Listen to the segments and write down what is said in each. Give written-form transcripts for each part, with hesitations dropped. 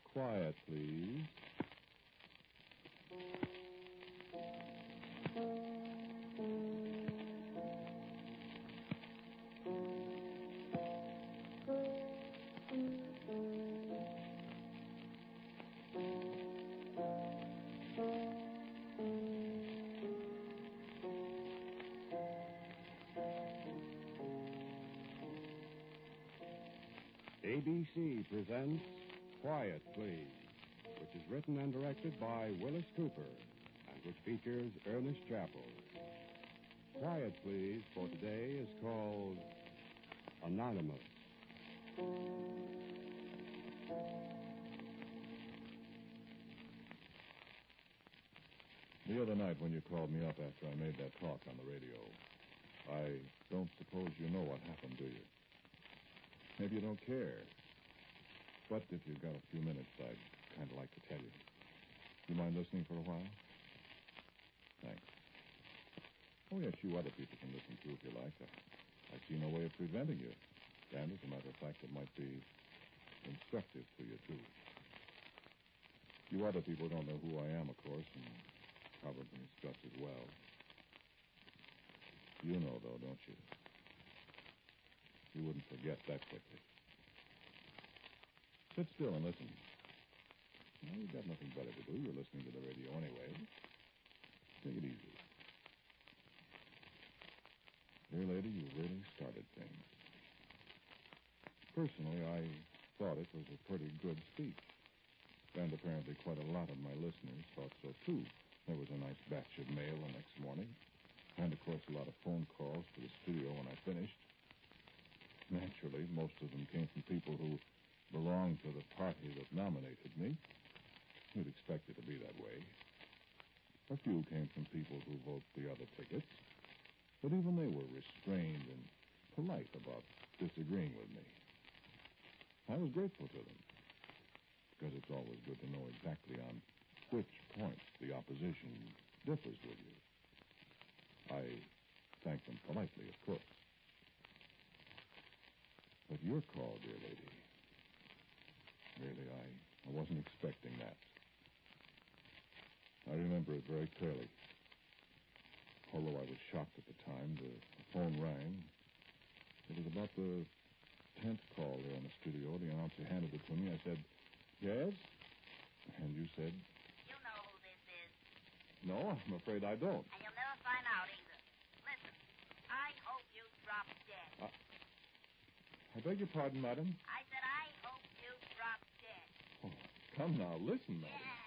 Quiet, please. ABC presents Quiet, Please, which is written and directed by Willis Cooper and which features Ernest Chappell. Quiet, Please for today is called Anonymous. The other night when you called me up after I made that talk on the radio, I don't suppose you know what happened, do you? Maybe you don't care. But if you've got a few minutes, I'd kind of like to tell you. You mind listening for a while? Thanks. Oh, yes, you other people can listen too if you like. I see no way of preventing you. And as a matter of fact, it might be instructive to you, too. You other people don't know who I am, of course, and probably Miss Gus as well. You know, though, don't you? You wouldn't forget that quickly. Sit still and listen. Well, you've got nothing better to do. You're listening to the radio anyway. Take it easy. Dear lady, you really started things. Personally, I thought it was a pretty good speech. And apparently quite a lot of my listeners thought so, too. There was a nice batch of mail the next morning. And, of course, a lot of phone calls to the studio when I finished. Naturally, most of them came from people who belonged to the party that nominated me. You'd expect it to be that way. A few came from people who voted the other tickets. But even they were restrained and polite about disagreeing with me. I was grateful to them, because it's always good to know exactly on which points the opposition differs with you. I thanked them politely, of course. But your call, dear lady, really, I wasn't expecting that. I remember it very clearly. Although I was shocked at the time, the phone rang. It was about the 10th call there in the studio. The announcer handed it to me. I said, yes? And you said? You know who this is. No, I'm afraid I don't. And you'll never find out either. Listen, I hope you drop dead. I beg your pardon, madam? I said I hope you drop dead. Oh, come now, listen, madam. Yeah.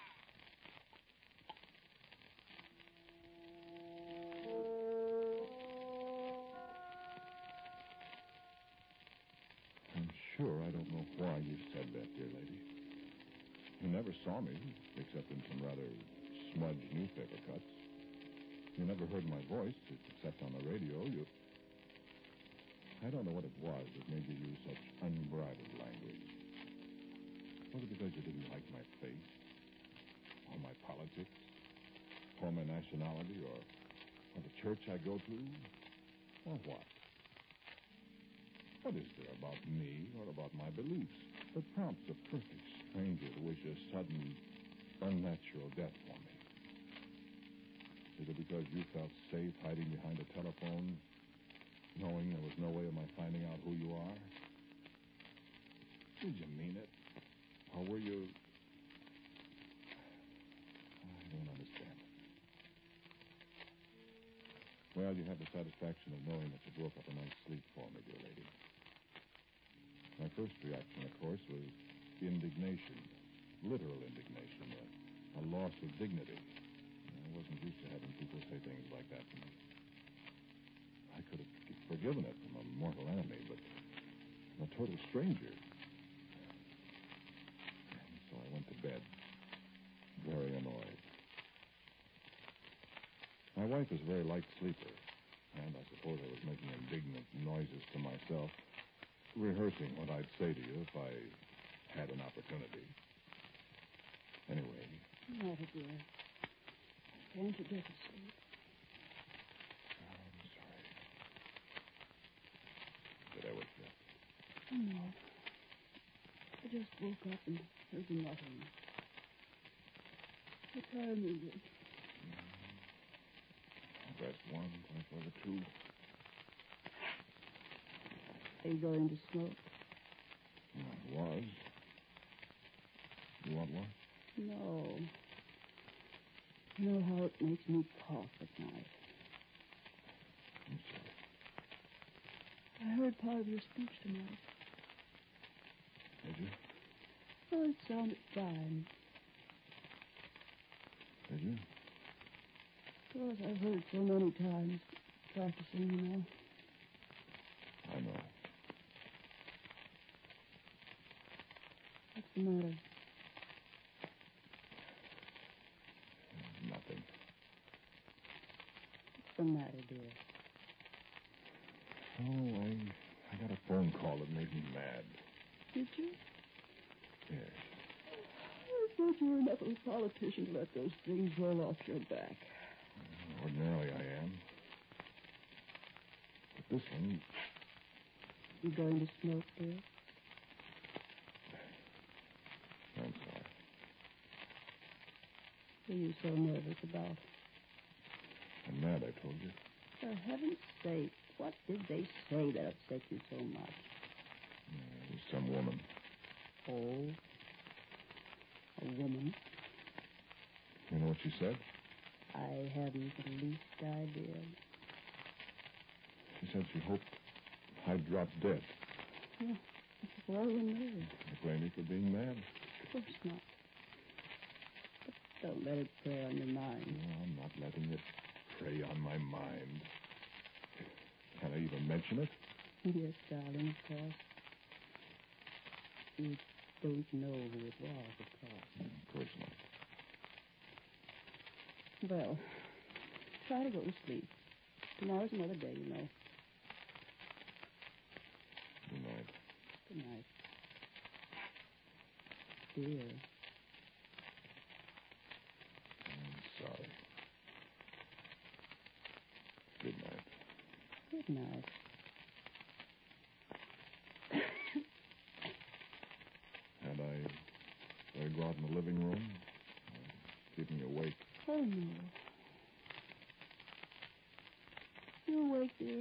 I'm sure I don't know why you said that, dear lady. You never saw me, except in some rather smudged newspaper cuts. You never heard my voice, except on the radio. I don't know what it was that made you use such unbridled language. Was it because you didn't like my face? Or my politics? Or my nationality? Or the church I go to? Or what? What is there about me or about my beliefs that prompts a perfect stranger to wish a sudden, unnatural death for me? Is it because you felt safe hiding behind a telephone, knowing there was no way of my finding out who you are? Did you mean it? Or were you... I don't understand. Well, you have the satisfaction of knowing that you broke up a night's sleep for me, dear lady. My first reaction, of course, was indignation. Literal indignation. A loss of dignity. I wasn't used to having people say things like that to me. I could have forgiven it from a mortal enemy, but from a total stranger. And so I went to bed, very annoyed. My wife is a very light sleeper, and I suppose I was making indignant noises to myself, rehearsing what I'd say to you if I had an opportunity. Anyway. What's the matter, dear? Can't you get to sleep? I'm sorry. Did I wake you up? No. But just woke up and heard the muttering. What time is it? That's 1:25 to 2. Are you going to smoke? I was. You want one? No. You know how it makes me cough at night. I'm sorry. I heard part of your speech tonight. Did you? Oh, it sounded fine. Did you? Of course, I've heard it so many times. Practicing, you know. I know. What's the matter? Nothing. What's the matter, dear? Oh, I got a phone call that made me mad. Did you? Yes. I thought you were enough of a politician to let those things roll off your back. Ordinarily I am. But this one... You going to smoke, dear? I'm sorry. What are you so nervous about? I'm mad, I told you. For heaven's sake, what did they say that upset you so much? It was some woman. Oh, a woman? You know what she said? I haven't the least idea. She said she hoped I'd drop dead. Yeah, it's all in nerves. I blame you for being mad. Of course not. But don't let it prey on your mind. No, I'm not letting it prey on my mind. Can I even mention it? Yes, darling, of course. You don't know who it was, of course. Of course not. Well, try to go to sleep. Tomorrow's another day, you know. Good night. Good night. Dear. I'm sorry. Good night. Good night. Had I better go out in the living room? Keeping you awake. Oh, no. You awake, dear?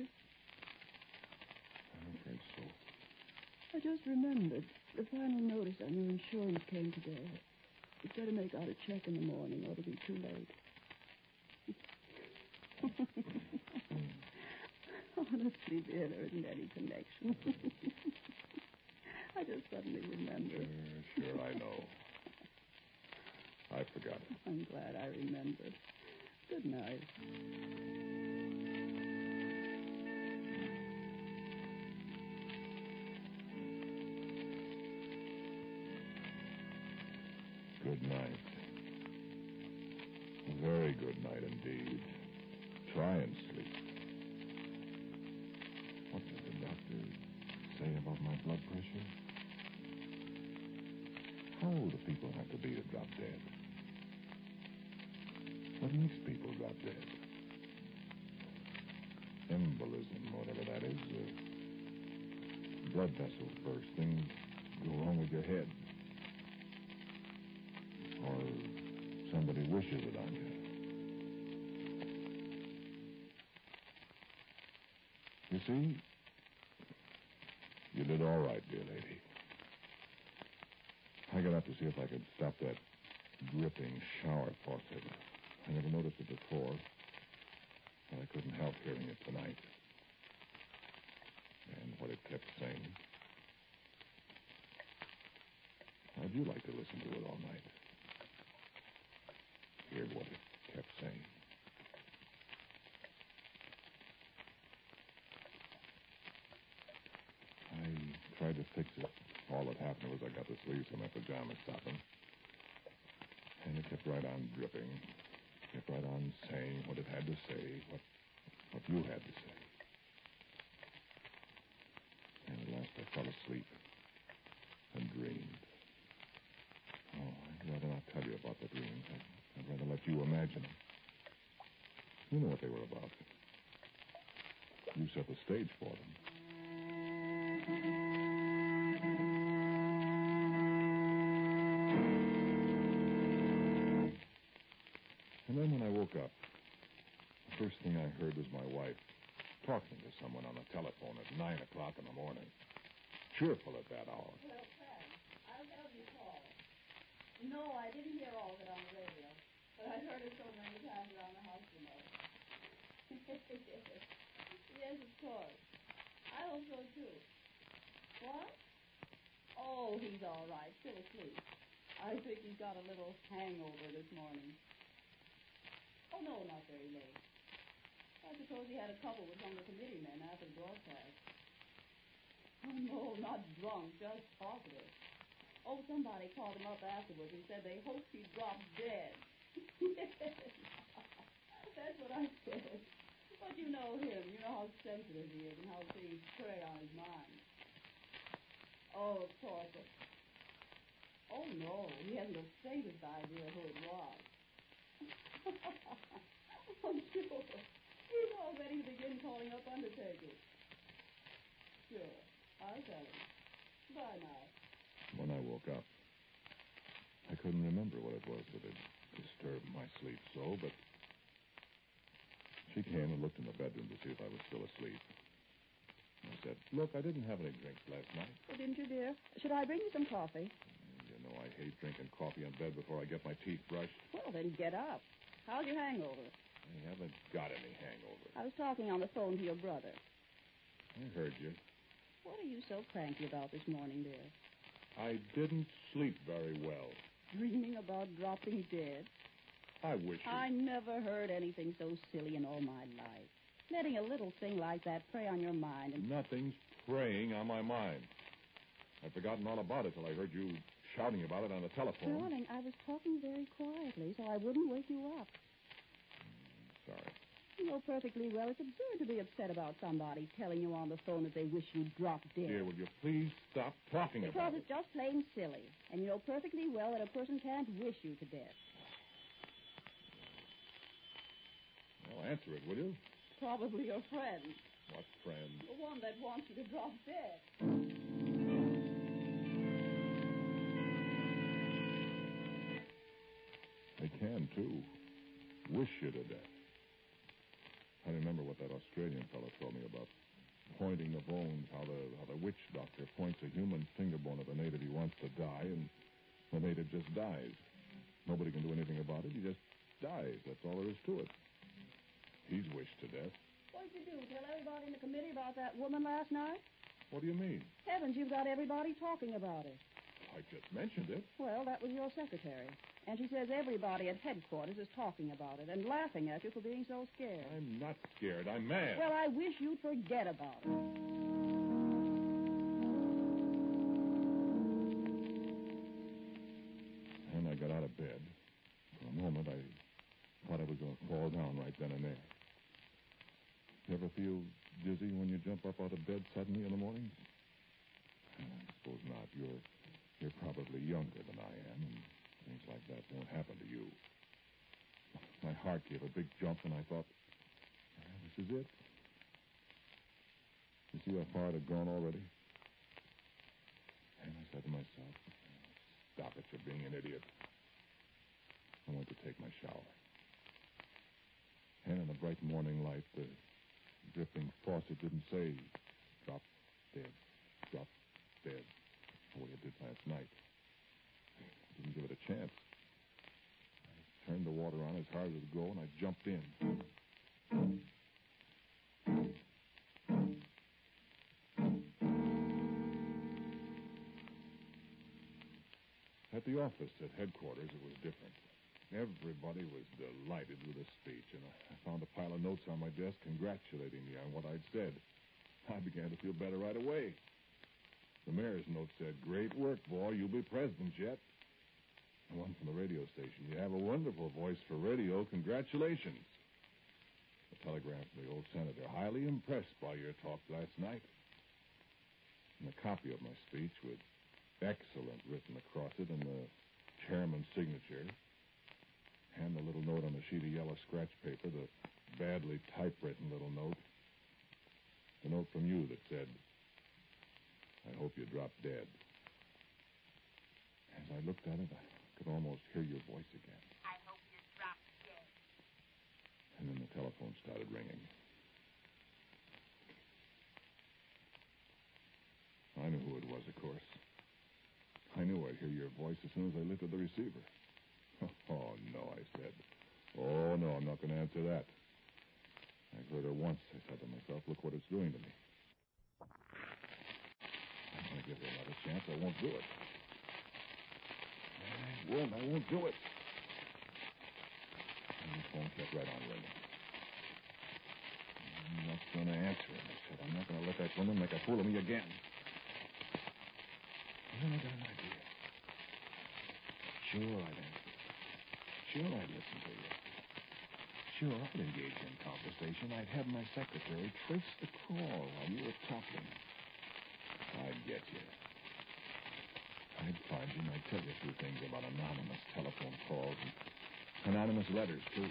I'm afraid so. I just remembered. The final notice on your insurance came today. You'd better make out a check in the morning, or it'll be too late. Honestly, dear, there isn't any connection. I just suddenly remembered. Sure, I know. I forgot it. I'm glad I remembered. Good night. Good night. A very good night indeed. Try and sleep. What did the doctor say about my blood pressure? How old do people have to be to drop dead? What makes people drop dead? Embolism, whatever that is. Blood vessels bursting, go wrong with your head. Or somebody wishes it on you. You see, you did all right, dear lady. I got out to see if I could stop that dripping shower faucet. I never noticed it before, but I couldn't help hearing it tonight. And what it kept saying. How'd you like to listen to it all night? Hear what it kept saying. I tried to fix it. All that happened was I got the sleeves of my pajamas stopping. And it kept right on dripping. Kept right on saying what it had to say, what you had to say. And at last I fell asleep and dreamed. Oh, I'd rather not tell you about the dreams. I'd rather let you imagine them. You know what they were about. You set the stage for them. heard was my wife talking to someone on the telephone at 9 o'clock in the morning. Cheerful at that hour. Well, Sam, I'll have you call. No, I didn't hear all of it on the radio, but I heard it so many times around the house, you know. Yes, of course. I hope so, too. What? Oh, he's all right. Still asleep. I think he's got a little hangover this morning. Oh, no, not very late. I suppose he had a couple with some of the committee men after the broadcast. Oh, no, not drunk, just talkative. Oh, somebody called him up afterwards and said they hoped he'd drop dead. That's what I said. But you know him. You know how sensitive he is and how things prey on his mind. Oh, of course. Oh, no, he hasn't the faintest idea who it was. Oh, sure. He's all ready to begin calling up undertakers. Sure, I'll tell him. Bye now. When I woke up, I couldn't remember what it was that had disturbed my sleep so, but she came and looked in the bedroom to see if I was still asleep. I said, "Look, I didn't have any drinks last night." Oh, didn't you, dear? Should I bring you some coffee? You know, I hate drinking coffee in bed before I get my teeth brushed. Well, then get up. How's your hangover? I haven't got any hangover. I was talking on the phone to your brother. I heard you. What are you so cranky about this morning, dear? I didn't sleep very well. Dreaming about dropping dead? I wish you... I never heard anything so silly in all my life. Letting a little thing like that prey on your mind and... Nothing's preying on my mind. I'd forgotten all about it till I heard you shouting about it on the telephone. Darling, I was talking very quietly so I wouldn't wake you up. Sorry. You know perfectly well it's absurd to be upset about somebody telling you on the phone that they wish you'd drop dead. Dear, will you please stop talking Because about it's just plain silly. And you know perfectly well that a person can't wish you to death. Well, answer it, will you? Probably your friend. What friend? The one that wants you to drop dead. They can, too. Wish you to death. I remember what that Australian fellow told me about pointing the bones, how the witch doctor points a human finger bone at a native he wants to die, and the native just dies. Nobody can do anything about it. He just dies. That's all there is to it. He's wished to death. What did you do? Tell everybody in the committee about that woman last night? What do you mean? Heavens, you've got everybody talking about it. I just mentioned it. Well, that was your secretary. And she says everybody at headquarters is talking about it and laughing at you for being so scared. I'm not scared. I'm mad. Well, I wish you'd forget about it. And I got out of bed. For a moment, I thought I was going to fall down right then and there. You ever feel dizzy when you jump up out of bed suddenly in the morning? I suppose not. You're probably younger than I am, and things like that won't happen to you. My heart gave a big jump, and I thought, this is it. You see how far it had gone already? And I said to myself, stop it, you're being an idiot. I went to take my shower. And in the bright morning light, the dripping faucet didn't say, drop dead, drop dead, the way it did last night. I didn't give it a chance. I turned the water on as hard as it would go, and I jumped in. At the office at headquarters, it was different. Everybody was delighted with the speech, and I found a pile of notes on my desk congratulating me on what I'd said. I began to feel better right away. The mayor's note said, "Great work, boy. You'll be president yet." And one from the radio station, "You have a wonderful voice for radio. Congratulations." A telegram from the old senator, "Highly impressed by your talk last night." And a copy of my speech with "Excellent" written across it and the chairman's signature. And the little note on the sheet of yellow scratch paper, the badly typewritten little note. The note from you that said, "I hope you drop dead." As I looked at it, I could almost hear your voice again. I hope you drop dead. And in the telephone started ringing. I knew who it was, of course. I knew I'd hear your voice as soon as I lifted the receiver. Oh, no, I said. Oh, no, I'm not going to answer that. I've heard her once, I said to myself. Look what it's doing to me. I'm going to give her another chance. I won't do it. I won't do it. And the phone kept right on ringing. I'm not going to answer it, I said. I'm not going to let that woman make a fool of me again. And then I got an idea. Sure, I'd answer. Sure, I'd listen to you. Sure, I'd engage in conversation. I'd have my secretary trace the call while you were talking. I'd get you. I'd find you and I'd tell you a few things about anonymous telephone calls and anonymous letters, too.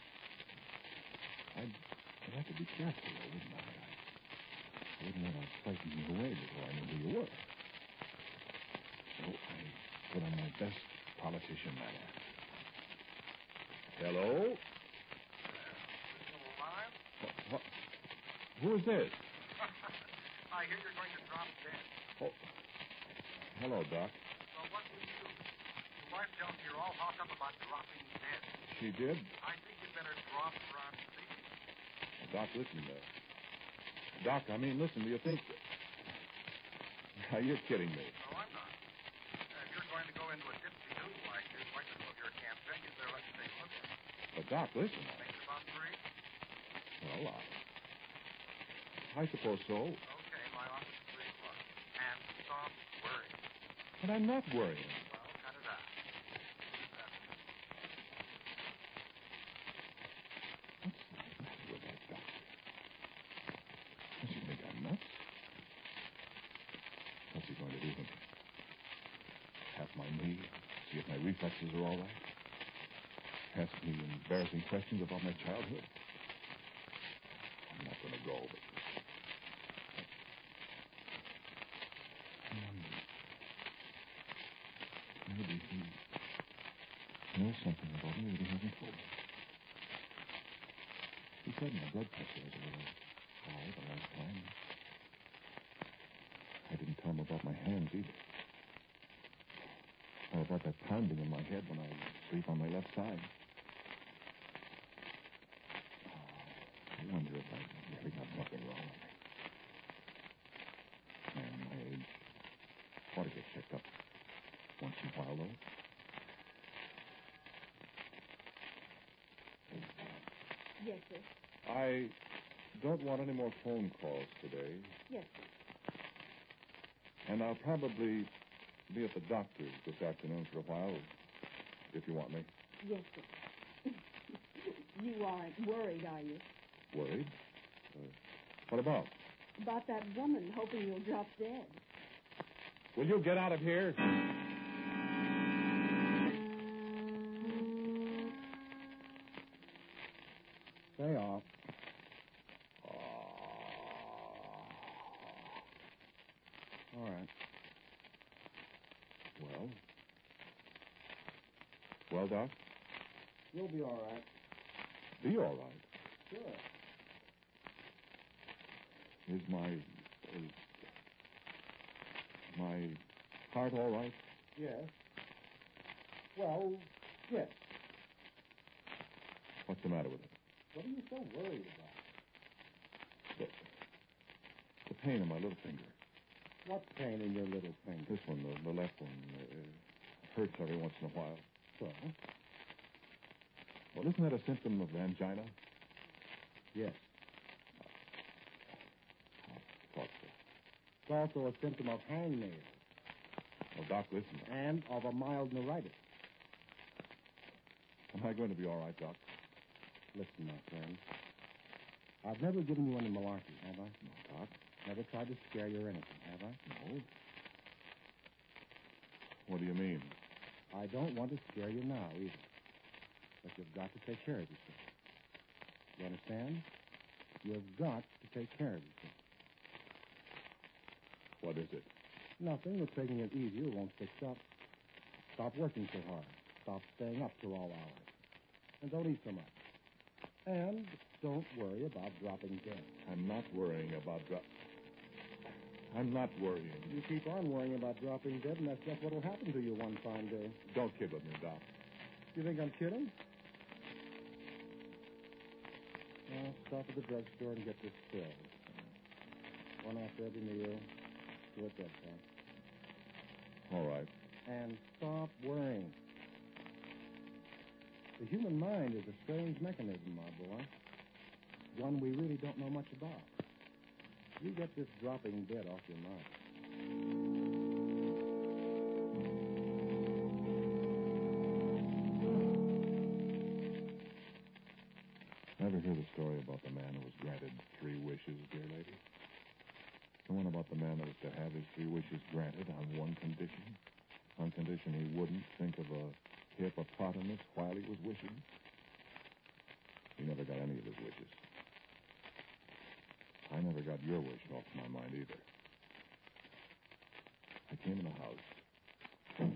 I'd have to be careful, though, wouldn't I? I wouldn't let her frighten you away before I knew who you were. So I put on my best politician manner. Hello? Still alive? What? Who is this? I hear you're going to drop dead. Oh. Hello, Doc. So what will you do? Your wife tells me you're all hot up about dropping dead. She did? I think you'd better drop around sleeping. Doc, listen. Doc, I mean, listen, do you think... Now, you're kidding me. No, I'm not. If you're going to go into a dipsy-do like this, like this of your campaign, you better let me take a look at it. But, Doc, listen. Think it's about 3? Well, I suppose so. Okay, my office is 3 o'clock. And stop worrying. But I'm not worrying. Well, cut it out. What's the matter with that, Doc? Does he think I'm nuts? What's he going to do to me? Tap my knee, see if my reflexes are all right? Ask me embarrassing questions about my childhood? I'm not going to go, but... Maybe he knows something about me that he hasn't told me. He said my blood pressure was a little high the last time. I didn't tell him about my hands either. Or about that pounding in my head when I sleep on my left side. I wonder if I really got nothing wrong with me. And my age ought to get checked up once in a while, though. Yes, sir. I don't want any more phone calls today. Yes, sir. And I'll probably be at the doctor's this afternoon for a while, if you want me. Yes, sir. You aren't worried, are you? Worried? What about? About that woman hoping you'll drop dead. Will you get out of here? Stay off. All right. Well, Doc? You'll be all right. Be all right. Sure. Is my heart all right? Yes. Well, yes. What's the matter with it? What are you so worried about? The pain in my little finger. What pain in your little finger? This one, the left one, hurts every once in a while. So? Well, isn't that a symptom of angina? Yes. I thought so. It's also a symptom of hangnail Well, Doc, listen. and of a mild neuritis. Am I going to be all right, Doc? Listen, my friend. I've never given you any malarkey, have I? No, Doc. Never tried to scare you or anything, have I? No. What do you mean? I don't want to scare you now, either. But you've got to take care of yourself. You understand? You've got to take care of yourself. What is it? Nothing. With taking it easier won't fix up. Stop working so hard. Stop staying up till all hours. And don't eat so much. And don't worry about dropping dead. I'm not worrying about I'm not worrying. You keep on worrying about dropping dead, and that's just what will happen to you one fine day. Don't kid with me, Doc. You think I'm kidding? Well, stop at the drugstore and get this pill. One after every meal. Do it bedtime. All right. And stop worrying. The human mind is a strange mechanism, my boy. One we really don't know much about. You get this dropping dead off your mind. Ever hear the story about the man who was granted 3 wishes, dear lady? The one about the man that was to have his 3 wishes granted on one condition. On condition he wouldn't think of a hippopotamus while he was wishing. He never got any of his wishes. I never got your wish off my mind either. I came in the house. Are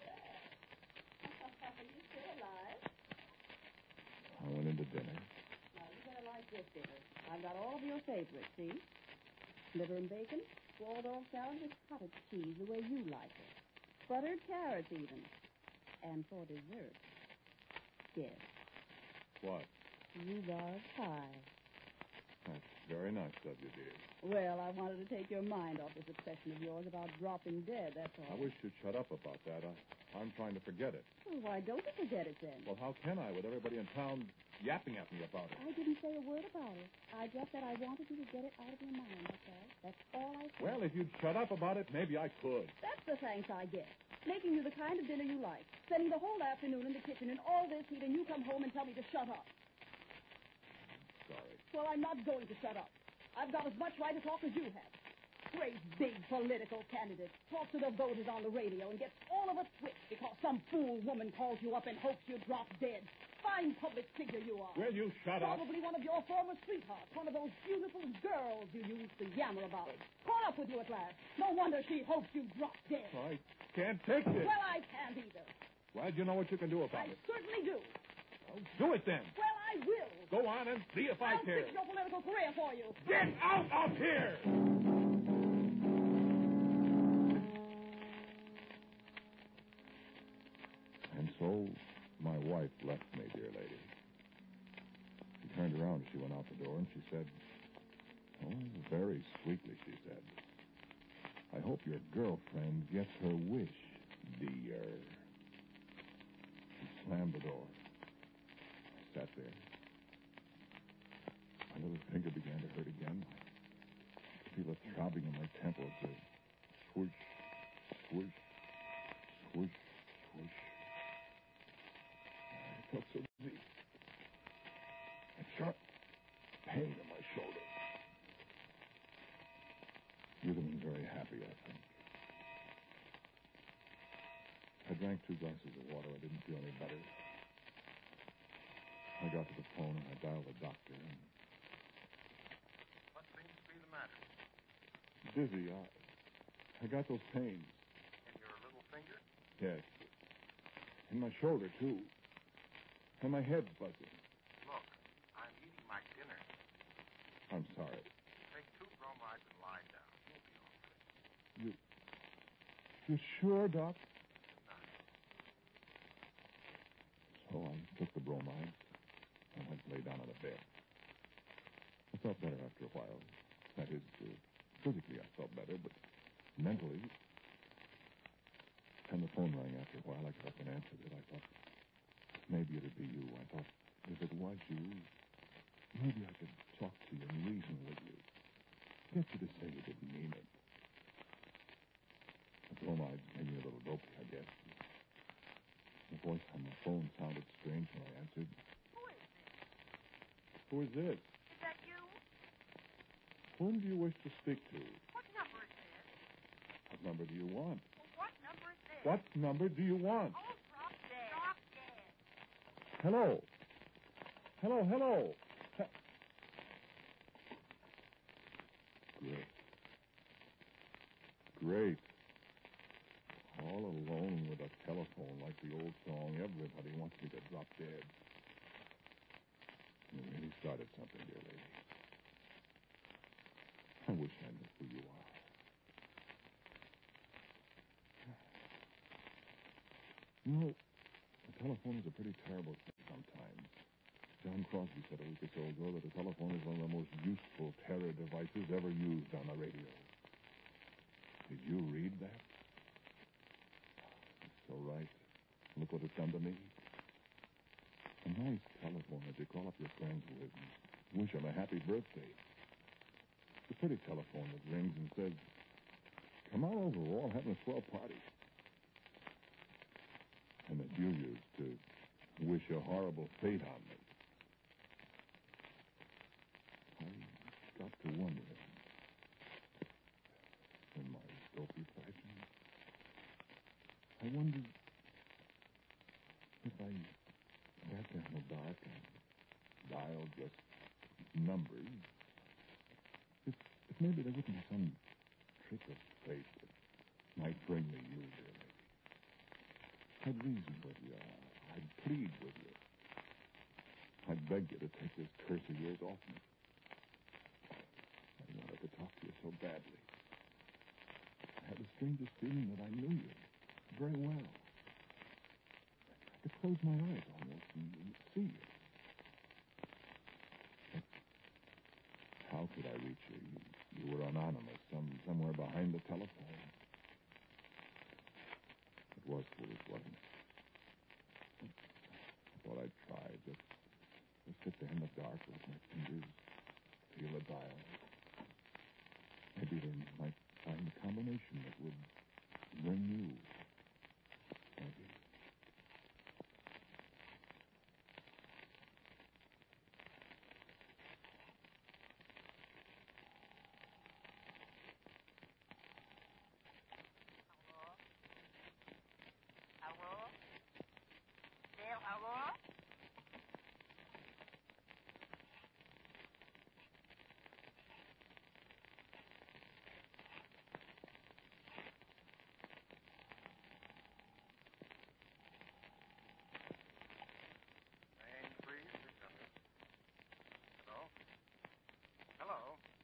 you still alive? I went into dinner. Now, you better like this dinner. I've got all of your favorites, see? Liver and bacon, Waldorf salad with cottage cheese, the way you like it. Buttered carrots, even. And for dessert, yes, What? rhubarb pie. That's very nice of you, dear. Well, I wanted to take your mind off this obsession of yours about dropping dead, that's all. I wish you'd shut up about that. I'm trying to forget it. Well, why don't you forget it, then? Well, how can I with everybody in town yapping at me about it? I didn't say a word about it. I just said I wanted you to get it out of your mind, that's all. That's all I said. Well, if you'd shut up about it, maybe I could. That's the thanks I get. Making you the kind of dinner you like. Spending the whole afternoon in the kitchen in all this heat, and you come home and tell me to shut up. Sorry. Well, I'm not going to shut up. I've got as much right to talk as you have. Great big political candidate talks to the voters on the radio and gets all of us whipped because some fool woman calls you up and hopes you drop dead. Fine public figure you are. Will you shut up? Probably one of your former sweethearts, one of those beautiful girls you used to yammer about. Caught up with you at last. No wonder she hopes you drop dead. I can't take this. Well, I can't either. Well, you know what you can do about I it. certainly do. Well, do it then. Well, I will. Go on and see if I I'll care. fix your political career for you. Get out of here! And so, my wife left me, dear lady. She turned around as she went out the door, and she said, oh, very sweetly, she said, I hope your girlfriend gets her wish, dear. She slammed the door. I sat there. My little finger began to hurt again. I could feel it throbbing in my temples. A swoosh, swoosh, swoosh, swoosh. I felt so dizzy. A sharp pain in my shoulder. You'd have been very happy, I think. I drank 2 glasses of water. I didn't feel any better. I got to the phone and I dialed the doctor. And What seems to be the matter? dizzy. I got those pains. In your little finger? Yes. In my shoulder, too. And my head's buzzing. Look, I'm eating my dinner. I'm sorry. Take 2 bromides and lie down. You'll be all right. You sure, Doc? Good night. So I took the bromides and went and lay down on the bed. I felt better after a while. That is, physically I felt better, but mentally... And the phone rang after a while. I got up and answered it. I thought, maybe it'd be you. I thought, if it was you, maybe I could talk to you and reason with you. Get you to say you didn't mean it. The bromides made me a little dopey, I guess. The voice on the phone sounded strange when I answered. Who is this? Who is this? Is that you? Whom do you wish to speak to? What number is this? What number do you want? Well, what number is this? What number do you want? Oh, drop dead. Drop dead. Hello. Hello. Great. Great. All alone with a telephone like the old song, everybody wants me to drop dead. You really started something, dear lady. I wish I knew who you are. You know, the telephone is a pretty terrible thing sometimes. John Crosby said a week or so ago that a telephone is one of the most useful terror devices ever used on the radio. Did you read that? It's so right. Look what it's done to me. A nice telephone that you call up your friends with and wish them a happy birthday. It's a pretty telephone that rings and says, "Come on over, we're all having a swell party." And that you used to wish a horrible fate on me. I got to wondering, in my dopey fashion, I wondered if I sat there in the dark and dialed just numbers, if maybe there wouldn't be some trick of fate that might bring me you, dear lady. I'd reason with you. I'd plead with you. I'd beg you to take this curse of yours off me. I wanted to talk to you so badly. I had the strangest feeling that I knew you very well. I could close my eyes almost and see you. But how could I reach you? You were anonymous, somewhere behind the telephone. It was foolish, wasn't it? I thought I'd try. Just sit there in the dark, let my fingers feel the dial. Maybe they might find a combination that would bring you. Maybe. Hello? Bill, hello? Main, please. Hello? Hello?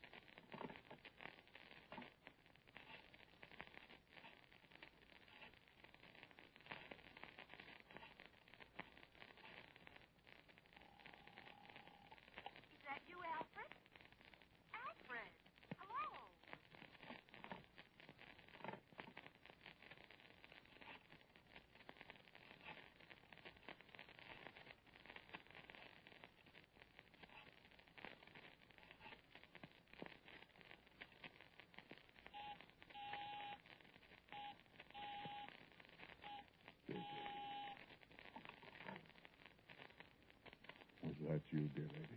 Is that you, Alfred? Alfred! Hello! Was that you, dear lady?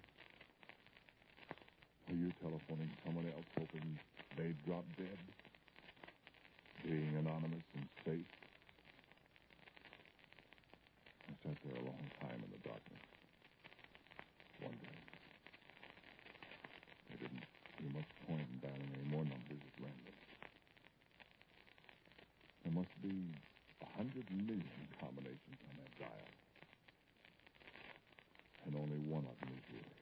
Were you telephoning someone else hoping they'd drop dead? Being anonymous and safe? I sat there a long time in the darkness, wondering. I didn't see much point in dialing any more numbers at random. There must be 100 million combinations on that dial. And only one of them is yours.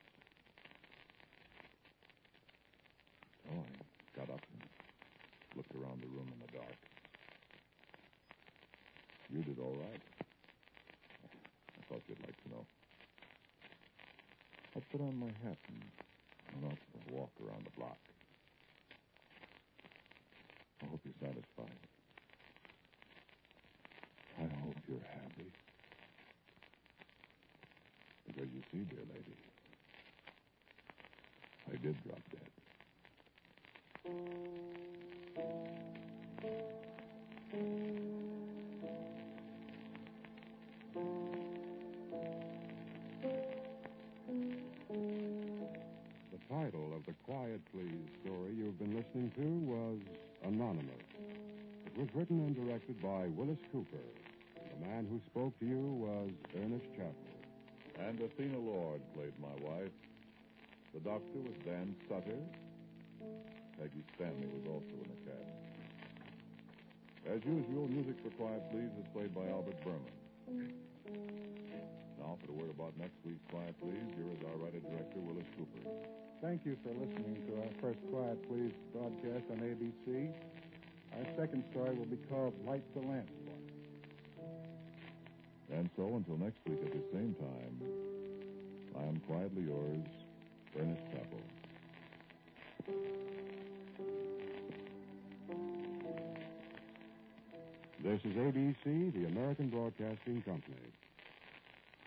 So I got up and looked around the room in the dark. You did all right. I thought you'd like to know. I put on my hat and went out for a walk around the block. I hope you're satisfied. I hope you're happy. Because you see, dear lady, I did drop dead. The title of the Quiet Please story you've been listening to was Anonymous. It was written and directed by Willis Cooper. The man who spoke to you was Ernest Chappell. And Athena Lord played my wife. The doctor was Dan Sutter. Peggy Stanley was also in the cast. As usual, music for Quiet Please is played by Albert Berman. Now for the word about next week's Quiet Please, here is our writer-director, Willis Cooper. Thank you for listening to our first Quiet Please broadcast on ABC. Our second story will be called Light the Lamp Boy. And so, until next week at the same time, I am quietly yours, Ernest Chappell. This is ABC, the American Broadcasting Company.